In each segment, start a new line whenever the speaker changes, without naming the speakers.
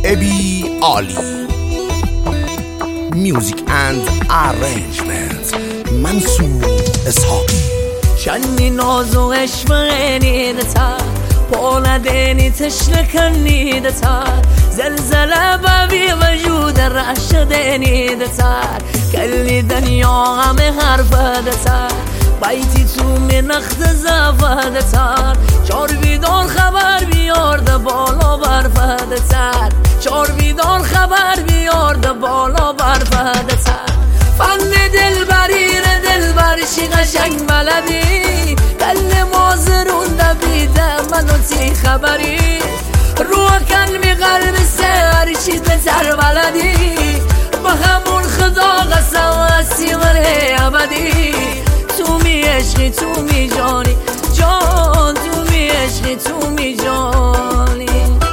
ابی عالی. میوزیک اند ارنجمنت منصور اسحاقی.
شنی نازو عشقینی دتا پولدینی تشنکنی دتا زلزله بابی وجود رشدینی دتا کلی دنیا همه حرف دتا بیتی تو من اخت زفه دتا چار بیدار خبر بیارده بالا برفه دتا چار بیدار خبر بیارده بالا برفه دتا فن دلبری دلبرشی قشنگ بلدی کل مازرون دبیده منو تی خبری رو کلمی قلب سرشی بتر بلدی با همون خدا قسم هستی منه ابدی تو می عشقی تو می جانی جان تو می عشقی تو می جانی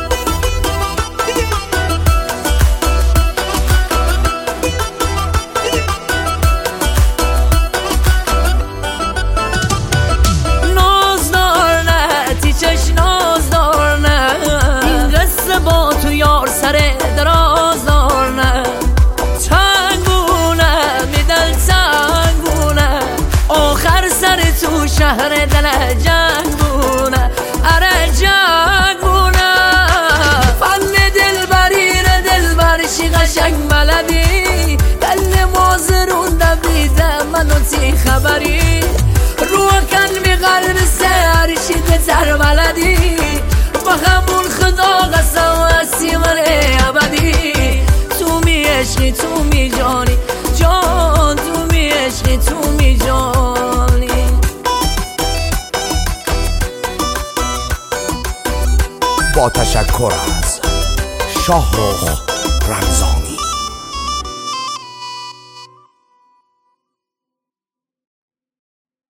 با تو یار سر دراز دار نه تنگونه میدل تنگونه آخر سر تو شهر دل جنگونه اره جنگونه فن دلبرشی قشنگ بلدی دل مازرون دبیده منو تی خبری رو کن می قلب سرشی بتر بلدی با همون خدا قسم هستی منه ابدی تو می عشقی تو می جانی جان تو می عشقی تو می جانی.
با تشکر از شاهرخ رمضان.